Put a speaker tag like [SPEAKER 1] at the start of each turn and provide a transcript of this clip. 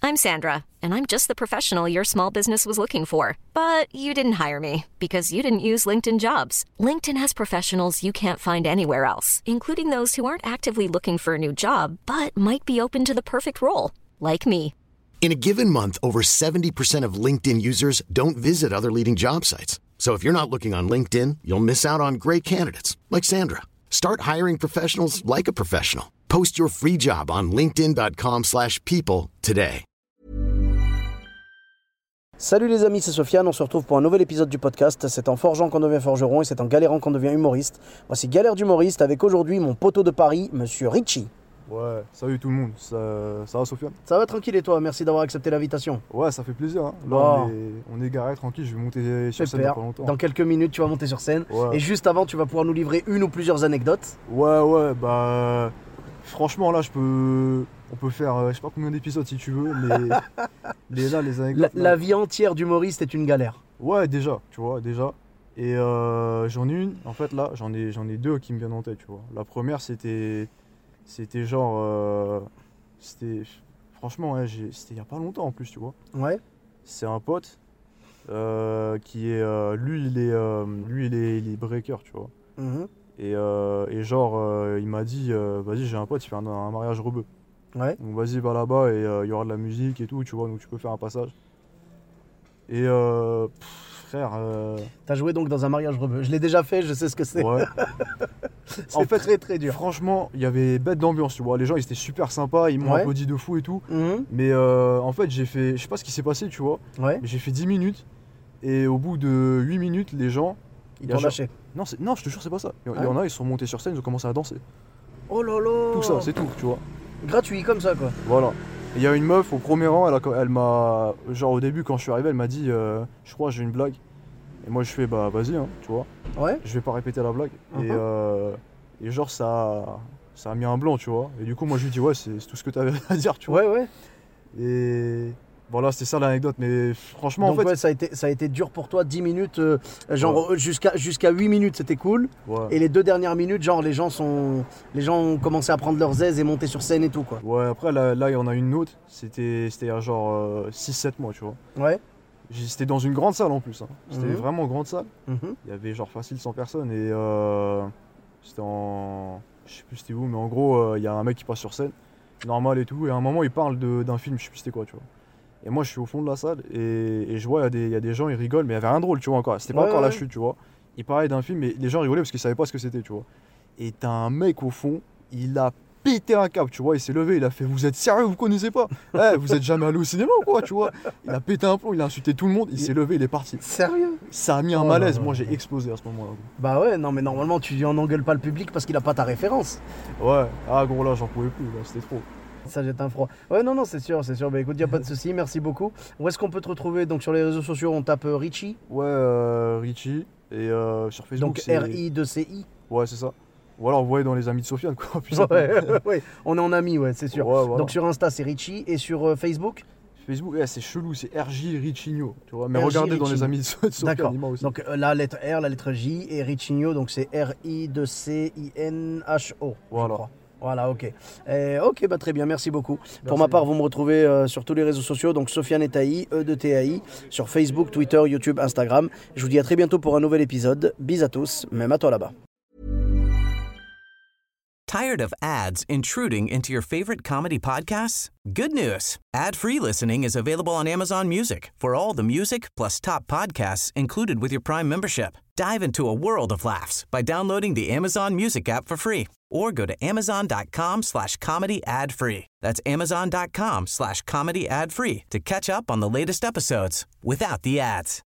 [SPEAKER 1] I'm Sandra, and I'm just the professional your small business was looking for. But you didn't hire me because you didn't use LinkedIn Jobs. LinkedIn has professionals you can't find anywhere else, including those who aren't actively looking for a new job, but might be open to the perfect role, like me.
[SPEAKER 2] In a given month, over 70% of LinkedIn users don't visit other leading job sites. So if you're not looking on LinkedIn, you'll miss out on great candidates like Sandra. Start hiring professionals like a professional. Post your free job on linkedin.com/people today.
[SPEAKER 3] Salut les amis, c'est Sofiane, on se retrouve pour un nouvel épisode du podcast. C'est en forgeant qu'on devient forgeron et c'est en galérant qu'on devient humoriste. Voici Galère d'humoriste avec aujourd'hui mon poteau de Paris, Monsieur Richie.
[SPEAKER 4] Ouais, salut tout le monde, ça va Sofiane?
[SPEAKER 3] Ça va tranquille et toi? Merci d'avoir accepté l'invitation.
[SPEAKER 4] Ouais, ça fait plaisir, hein. Là on est garé tranquille, je vais monter sur scène dans pas longtemps.
[SPEAKER 3] Dans quelques minutes tu vas monter sur scène,
[SPEAKER 4] ouais.
[SPEAKER 3] Et juste avant tu vas pouvoir nous livrer une ou plusieurs anecdotes.
[SPEAKER 4] Ouais, bah franchement là on peut faire je sais pas combien d'épisodes si tu veux, mais les anecdotes...
[SPEAKER 3] La vie entière d'humoriste est une galère.
[SPEAKER 4] Ouais, déjà, tu vois, Et j'en ai une, en fait là, j'en ai deux qui me viennent en tête, tu vois. La première c'était genre... franchement, ouais, c'était il y a pas longtemps en plus, tu vois.
[SPEAKER 3] Ouais.
[SPEAKER 4] C'est un pote qui est... lui, il est breaker, tu vois.
[SPEAKER 3] Mm-hmm.
[SPEAKER 4] Et genre, il m'a dit, vas-y, j'ai un pote, il fait un mariage rebeu.
[SPEAKER 3] Ouais.
[SPEAKER 4] Donc vas-y, va là-bas et il y aura de la musique et tout, tu vois, donc tu peux faire un passage. Et frère...
[SPEAKER 3] T'as joué donc dans un mariage rebeu. Je l'ai déjà fait, je sais ce que c'est.
[SPEAKER 4] Ouais.
[SPEAKER 3] C'est
[SPEAKER 4] en fait,
[SPEAKER 3] très très dur.
[SPEAKER 4] Franchement, il y avait bête d'ambiance, tu vois. Les gens, ils étaient super sympas, ils m'ont applaudi de fou et tout.
[SPEAKER 3] Mm-hmm.
[SPEAKER 4] Mais en fait, j'ai fait... Je sais pas ce qui s'est passé, tu vois.
[SPEAKER 3] Ouais.
[SPEAKER 4] Mais j'ai fait 10 minutes. Et au bout de 8 minutes, les gens...
[SPEAKER 3] Ils t'ont lâché.
[SPEAKER 4] Non, je te jure, c'est pas ça. Il y en a, ils sont montés sur scène, ils ont commencé à danser.
[SPEAKER 3] Oh là là.
[SPEAKER 4] Tout ça, c'est tout, tu vois.
[SPEAKER 3] Gratuit comme ça, quoi.
[SPEAKER 4] Voilà. Il y a une meuf au premier rang, elle m'a... Genre au début, quand je suis arrivé, elle m'a dit je crois j'ai une blague. Et moi je fais bah vas-y, hein, tu vois.
[SPEAKER 3] Ouais.
[SPEAKER 4] Je vais pas répéter la blague. Et genre ça a mis un blanc, tu vois. Et du coup moi je lui dis ouais, c'est tout ce que t'avais à dire, tu vois.
[SPEAKER 3] Ouais.
[SPEAKER 4] Et voilà, c'était ça l'anecdote. Mais franchement,
[SPEAKER 3] donc,
[SPEAKER 4] en fait...
[SPEAKER 3] ouais, ça a été dur pour toi, 10 minutes, genre jusqu'à 8 minutes c'était cool.
[SPEAKER 4] Ouais.
[SPEAKER 3] Et les 2 dernières minutes, genre les gens ont commencé à prendre leurs aises et monter sur scène et tout, quoi.
[SPEAKER 4] Ouais, après là il y en a une autre, c'était il y a genre 6-7 mois, tu vois.
[SPEAKER 3] Ouais.
[SPEAKER 4] C'était dans une grande salle en plus, hein. C'était vraiment grande salle.
[SPEAKER 3] Mm-hmm.
[SPEAKER 4] Il y avait genre facile 100 personnes et c'était en... Je sais plus c'était où, mais en gros il y a un mec qui passe sur scène, normal et tout, et à un moment il parle d'un film, je sais plus c'était quoi, tu vois. Et moi je suis au fond de la salle et je vois il y a des gens, ils rigolent, mais il y avait rien de drôle, tu vois, encore. C'était pas encore la chute, tu vois. Il parlait d'un film, mais les gens rigolaient parce qu'ils savaient pas ce que c'était, tu vois. Et t'as un mec au fond, il a pété un câble, tu vois, il s'est levé, il a fait vous êtes sérieux, vous connaissez pas? Vous êtes jamais allé au cinéma ou quoi, tu vois? Il a pété un plomb, il a insulté tout le monde, il s'est levé, il est parti.
[SPEAKER 3] Sérieux?
[SPEAKER 4] Ça a mis un malaise, moi j'ai explosé à ce moment-là.
[SPEAKER 3] Bah ouais, non mais normalement tu en engueules pas le public parce qu'il a pas ta référence.
[SPEAKER 4] Ouais, ah gros là j'en pouvais plus, là, c'était trop.
[SPEAKER 3] Ça jette un froid. Ouais, non, c'est sûr. Bah écoute, y a pas de souci, merci beaucoup. Où est-ce qu'on peut te retrouver? Donc sur les réseaux sociaux, on tape Richie.
[SPEAKER 4] Ouais, Richie. Et sur Facebook,
[SPEAKER 3] donc
[SPEAKER 4] c'est...
[SPEAKER 3] RI2CI.
[SPEAKER 4] Ouais, c'est ça. Ou alors vous voyez dans les amis de Sofiane, quoi.
[SPEAKER 3] Ouais, on est en amis, ouais, c'est sûr.
[SPEAKER 4] Ouais, voilà.
[SPEAKER 3] Donc sur Insta, c'est Richie. Et sur Facebook?
[SPEAKER 4] Facebook, c'est chelou, c'est RJ Richinho, tu vois. Mais
[SPEAKER 3] RJ
[SPEAKER 4] regardez
[SPEAKER 3] Richinho.
[SPEAKER 4] dans les amis de Sofiane.
[SPEAKER 3] D'accord.
[SPEAKER 4] Aussi.
[SPEAKER 3] Donc la lettre R, la lettre J et Richinho, donc c'est RI2CINHO.
[SPEAKER 4] Voilà.
[SPEAKER 3] Je crois. Voilà, ok. Ok, bah très bien, merci beaucoup. Pour ma part, vous me retrouvez sur tous les réseaux sociaux, donc Sofiane Etaï, E2TAI, sur Facebook, Twitter, YouTube, Instagram. Je vous dis à très bientôt pour un nouvel épisode. Bis à tous, même à toi là-bas.
[SPEAKER 5] Tired of ads intruding into your favorite comedy podcasts? Good news. Ad-free listening is available on Amazon Music for all the music plus top podcasts included with your Prime membership. Dive into a world of laughs by downloading the Amazon Music app for free or go to amazon.com/comedy ad-free. That's amazon.com/comedy ad-free to catch up on the latest episodes without the ads.